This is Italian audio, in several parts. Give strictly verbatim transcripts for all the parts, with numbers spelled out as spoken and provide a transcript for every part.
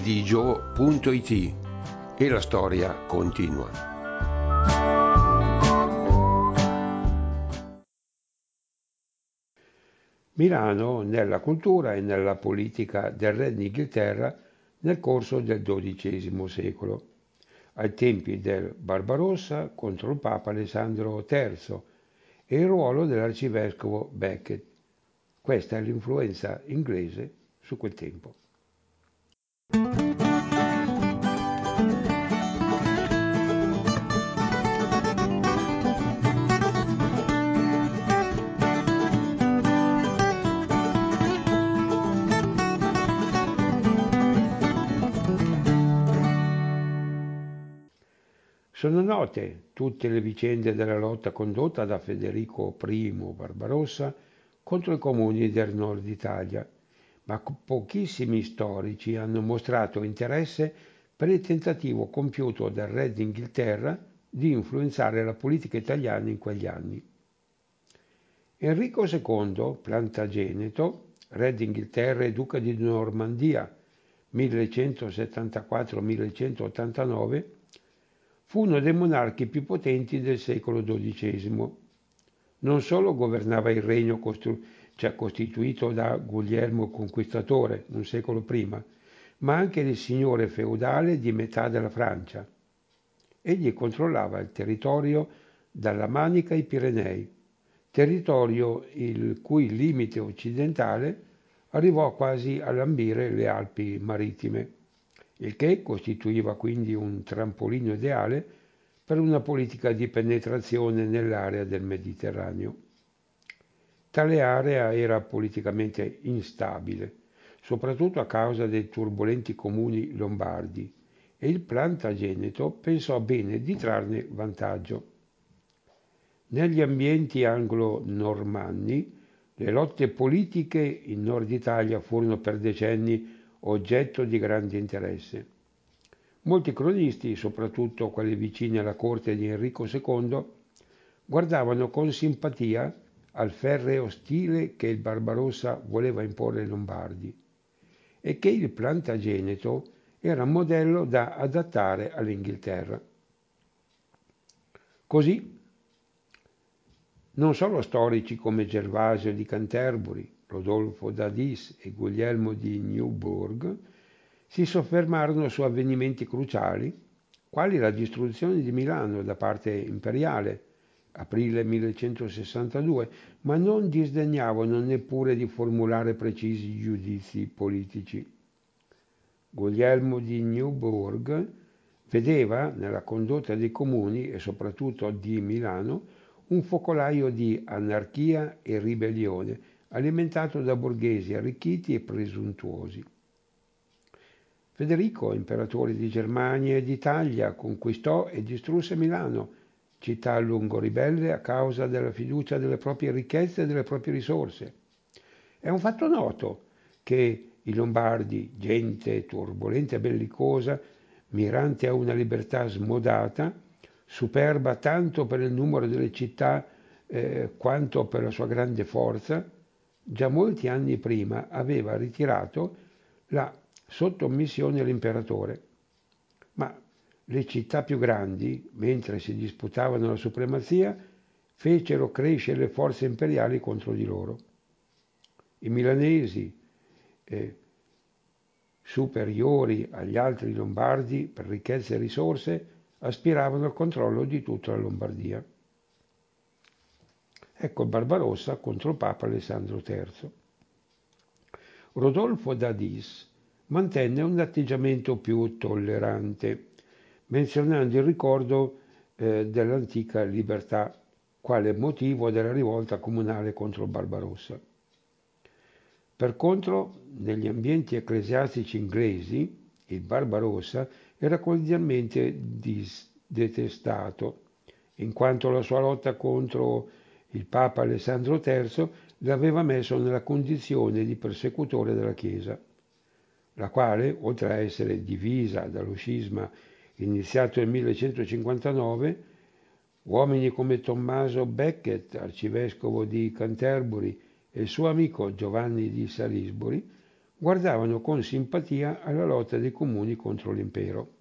digio punto it e la storia continua. Milano nella cultura e nella politica del re d'Inghilterra nel corso del dodicesimo secolo, ai tempi del Barbarossa contro il Papa Alessandro terzo e il ruolo dell'arcivescovo Becket. Questa è l'influenza inglese su quel tempo. Sono note tutte le vicende della lotta condotta da Federico primo Barbarossa contro i comuni del nord Italia, ma pochissimi storici hanno mostrato interesse per il tentativo compiuto dal re d'Inghilterra di influenzare la politica italiana in quegli anni. Enrico secondo, Plantageneto, re d'Inghilterra e duca di Normandia, millecentosettantaquattro millecentottantanove, fu uno dei monarchi più potenti del secolo dodicesimo. Non solo governava il regno costru- cioè costituito da Guglielmo il Conquistatore un secolo prima, ma anche il signore feudale di metà della Francia. Egli controllava il territorio dalla Manica ai Pirenei, territorio il cui limite occidentale arrivò quasi a lambire le Alpi marittime, il che costituiva quindi un trampolino ideale per una politica di penetrazione nell'area del Mediterraneo. Tale area era politicamente instabile, soprattutto a causa dei turbolenti comuni lombardi, e il Plantageneto pensò bene di trarne vantaggio. Negli ambienti anglo-normanni, le lotte politiche in Nord Italia furono per decenni oggetto di grande interesse. Molti cronisti, soprattutto quelli vicini alla corte di Enrico secondo, guardavano con simpatia al ferreo stile che il Barbarossa voleva imporre ai Lombardi e che il Plantageneto era un modello da adattare all'Inghilterra. Così, non solo storici come Gervasio di Canterbury, Rodolfo d'Adis e Guglielmo di Newburgh si soffermarono su avvenimenti cruciali, quali la distruzione di Milano da parte imperiale, aprile millecentosessantadue, ma non disdegnavano neppure di formulare precisi giudizi politici. Guglielmo di Newburgh vedeva nella condotta dei comuni e soprattutto di Milano un focolaio di anarchia e ribellione alimentato da borghesi arricchiti e presuntuosi. Federico, imperatore di Germania e d'Italia, conquistò e distrusse Milano, città a lungo ribelle a causa della fiducia delle proprie ricchezze e delle proprie risorse. È un fatto noto che i Lombardi, gente turbolenta e bellicosa, mirante a una libertà smodata, superba tanto per il numero delle città eh, quanto per la sua grande forza, già molti anni prima aveva ritirato la sottomissione all'imperatore. Ma le città più grandi, mentre si disputavano la supremazia, fecero crescere le forze imperiali contro di loro. I milanesi, eh, superiori agli altri lombardi per ricchezze e risorse, aspiravano al controllo di tutta la Lombardia. Ecco il Barbarossa contro il Papa Alessandro terzo. Rodolfo d'Adis mantenne un atteggiamento più tollerante, menzionando il ricordo eh, dell'antica libertà quale motivo della rivolta comunale contro il Barbarossa. Per contro, negli ambienti ecclesiastici inglesi, il Barbarossa era cordialmente dis- detestato, in quanto la sua lotta contro il Papa Alessandro terzo l'aveva messo nella condizione di persecutore della Chiesa, la quale, oltre a essere divisa dallo scisma iniziato nel millecentocinquantanove, uomini come Tommaso Becket, arcivescovo di Canterbury, e il suo amico Giovanni di Salisbury, guardavano con simpatia alla lotta dei comuni contro l'impero.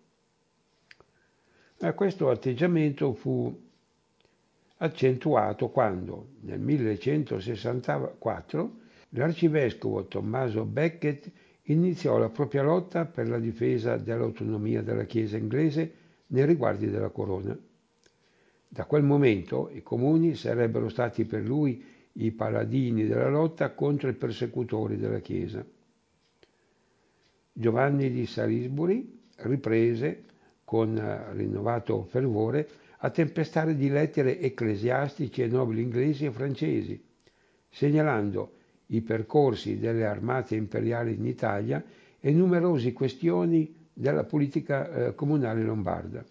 Ma questo atteggiamento fu accentuato quando, nel millecentosessantaquattro, l'arcivescovo Tommaso Becket iniziò la propria lotta per la difesa dell'autonomia della Chiesa inglese nei riguardi della corona. Da quel momento i comuni sarebbero stati per lui i paladini della lotta contro i persecutori della Chiesa. Giovanni di Salisbury riprese, con rinnovato fervore, a tempestare di lettere ecclesiastici e nobili inglesi e francesi, segnalando i percorsi delle armate imperiali in Italia e numerose questioni della politica eh, comunale lombarda.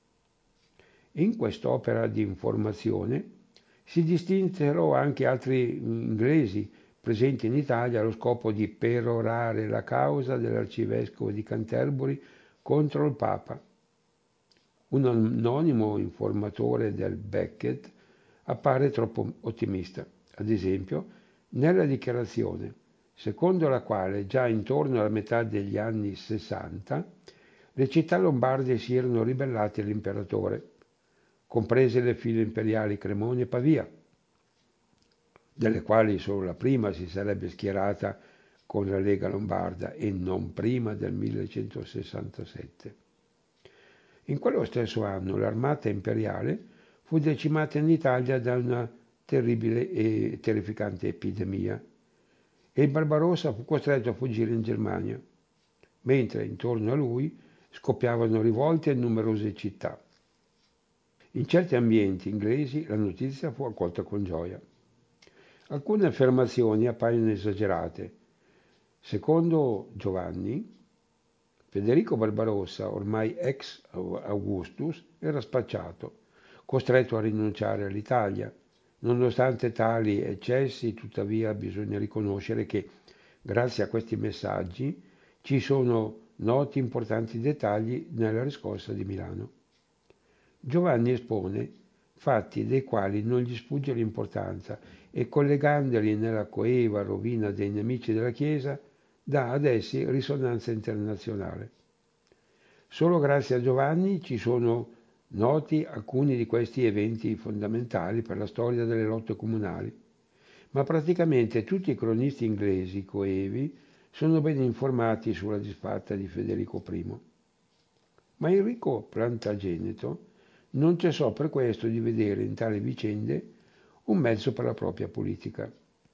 In quest'opera di informazione si distinsero anche altri inglesi presenti in Italia allo scopo di perorare la causa dell'arcivescovo di Canterbury contro il Papa. Un anonimo informatore del Becket appare troppo ottimista, ad esempio, nella dichiarazione, secondo la quale già intorno alla metà degli anni sessanta le città lombarde si erano ribellate all'imperatore, comprese le file imperiali Cremona e Pavia, delle quali solo la prima si sarebbe schierata con la Lega Lombarda e non prima del millecentosessantasette. In quello stesso anno l'armata imperiale fu decimata in Italia da una terribile e terrificante epidemia e il Barbarossa fu costretto a fuggire in Germania, mentre intorno a lui scoppiavano rivolte in numerose città. In certi ambienti inglesi la notizia fu accolta con gioia. Alcune affermazioni appaiono esagerate. Secondo Giovanni, Federico Barbarossa, ormai ex Augustus, era spacciato, costretto a rinunciare all'Italia. Nonostante tali eccessi, tuttavia, bisogna riconoscere che, grazie a questi messaggi, ci sono noti importanti dettagli nella riscossa di Milano. Giovanni espone fatti dei quali non gli sfugge l'importanza e, collegandoli nella coeva rovina dei nemici della Chiesa, dà ad essi risonanza internazionale. Solo grazie a Giovanni ci sono noti alcuni di questi eventi fondamentali per la storia delle lotte comunali, ma praticamente tutti i cronisti inglesi coevi sono ben informati sulla disfatta di Federico primo. Ma Enrico Plantageneto non cessò per questo di vedere in tali vicende un mezzo per la propria politica.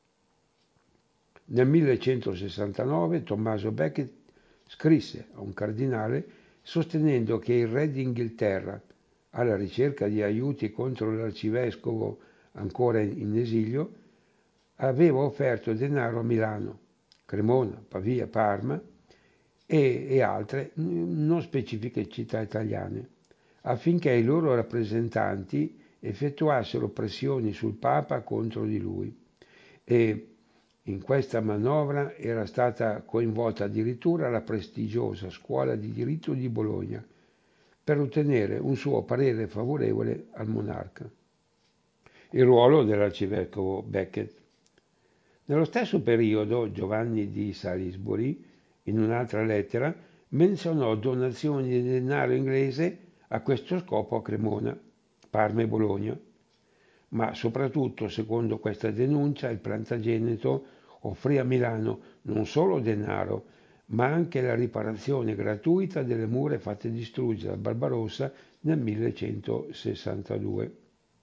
Nel millecentosessantanove Tommaso Becket scrisse a un cardinale sostenendo che il re d'Inghilterra, alla ricerca di aiuti contro l'arcivescovo ancora in esilio, aveva offerto denaro a Milano, Cremona, Pavia, Parma e, e altre non specifiche città italiane, affinché i loro rappresentanti effettuassero pressioni sul Papa contro di lui. E in questa manovra era stata coinvolta addirittura la prestigiosa Scuola di Diritto di Bologna per ottenere un suo parere favorevole al monarca. Il ruolo dell'arcivescovo Becket. Nello stesso periodo Giovanni di Salisbury, in un'altra lettera, menzionò donazioni di denaro inglese a questo scopo a Cremona, Parma e Bologna. Ma soprattutto, secondo questa denuncia, il Plantageneto offrì a Milano non solo denaro, ma anche la riparazione gratuita delle mura fatte distruggere da Barbarossa nel millecentosessantadue.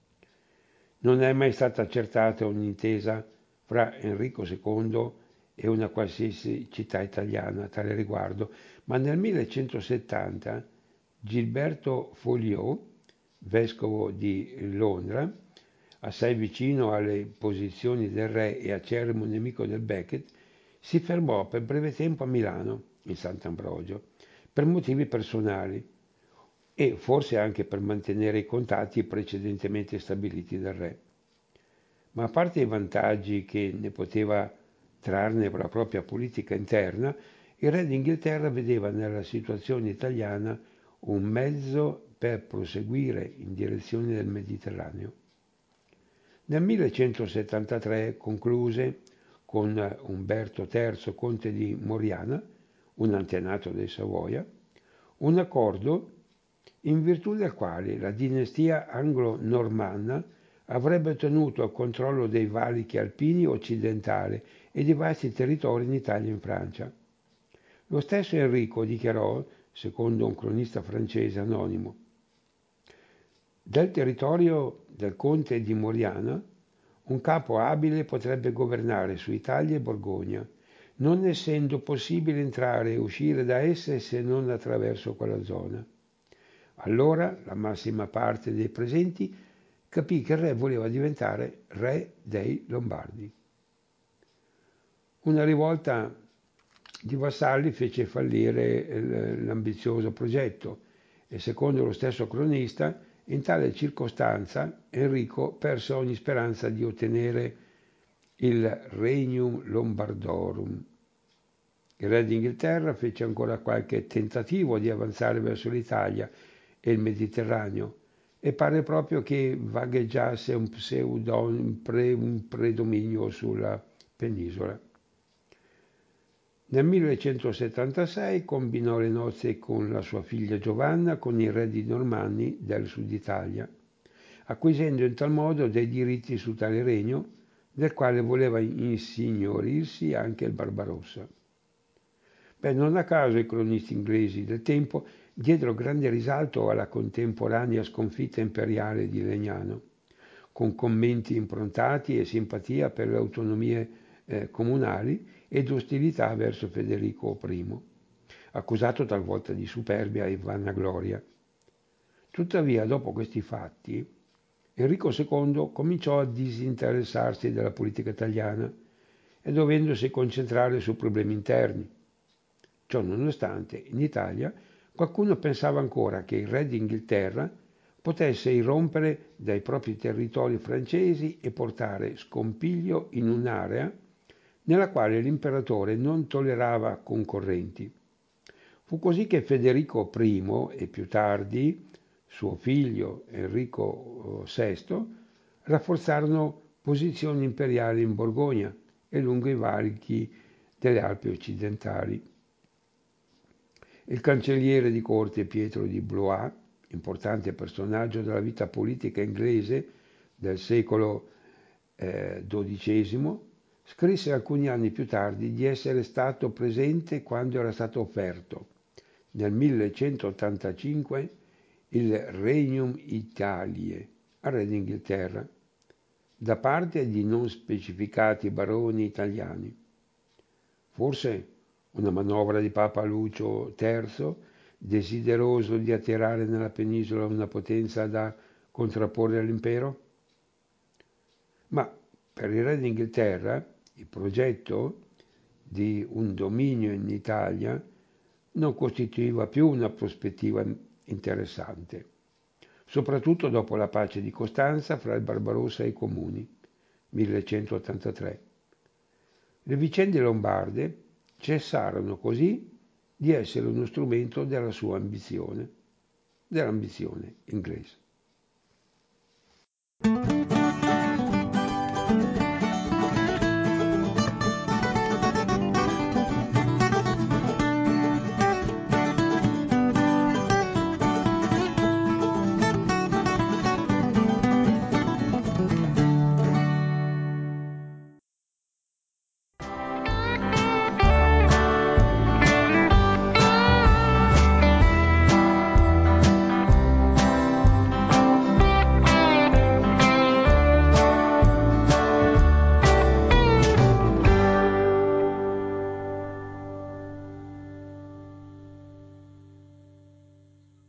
Non è mai stata accertata un'intesa fra Enrico secondo e una qualsiasi città italiana a tale riguardo, ma nel millecentosettanta Gilberto Folliot, vescovo di Londra, assai vicino alle posizioni del re e acerrimo nemico del Becket, si fermò per breve tempo a Milano, in Sant'Ambrogio, per motivi personali e forse anche per mantenere i contatti precedentemente stabiliti dal re. Ma a parte i vantaggi che ne poteva trarne per la propria politica interna, il re d'Inghilterra vedeva nella situazione italiana un mezzo per proseguire in direzione del Mediterraneo. Nel millecentosettantatré concluse, con Umberto terzo, conte di Moriana, un antenato dei Savoia, un accordo in virtù del quale la dinastia anglo-normanna avrebbe ottenuto il controllo dei valichi alpini occidentali e di vasti territori in Italia e in Francia. Lo stesso Enrico dichiarò, secondo un cronista francese anonimo, del territorio del conte di Moriana, un capo abile potrebbe governare su Italia e Borgogna, non essendo possibile entrare e uscire da esse se non attraverso quella zona. Allora la massima parte dei presenti capì che il re voleva diventare re dei Lombardi. Una rivolta di vassalli fece fallire l'ambizioso progetto e, secondo lo stesso cronista, in tale circostanza Enrico perse ogni speranza di ottenere il Regnum Lombardorum. Il re d'Inghilterra fece ancora qualche tentativo di avanzare verso l'Italia e il Mediterraneo e pare proprio che vagheggiasse un, pseudo, un, pre, un predominio sulla penisola. Nel millecentosettantasei combinò le nozze con la sua figlia Giovanna con il re di Normanni del Sud Italia, acquisendo in tal modo dei diritti su tale regno, del quale voleva insignorirsi anche il Barbarossa. Beh, non a caso i cronisti inglesi del tempo diedero grande risalto alla contemporanea sconfitta imperiale di Legnano, con commenti improntati e simpatia per le autonomie eh, comunali ed ostilità verso Federico primo, accusato talvolta di superbia e vanagloria. Tuttavia, dopo questi fatti, Enrico secondo cominciò a disinteressarsi della politica italiana e dovendosi concentrare su problemi interni. Ciò nonostante, in Italia qualcuno pensava ancora che il re d'Inghilterra potesse irrompere dai propri territori francesi e portare scompiglio in un'area nella quale l'imperatore non tollerava concorrenti. Fu così che Federico primo e più tardi suo figlio Enrico sesto rafforzarono posizioni imperiali in Borgogna e lungo i valichi delle Alpi occidentali. Il cancelliere di corte Pietro di Blois, importante personaggio della vita politica inglese del secolo eh, dodicesimo, scrisse alcuni anni più tardi di essere stato presente quando era stato offerto, nel millecentottantacinque, il Regnum Italiae al re d'Inghilterra, da parte di non specificati baroni italiani. Forse una manovra di Papa Lucio terzo, desideroso di attirare nella penisola una potenza da contrapporre all'impero? Ma per il re d'Inghilterra il progetto di un dominio in Italia non costituiva più una prospettiva interessante, soprattutto dopo la pace di Costanza fra il Barbarossa e i Comuni, millecentottantatré. Le vicende lombarde cessarono così di essere uno strumento della sua ambizione, dell'ambizione inglese.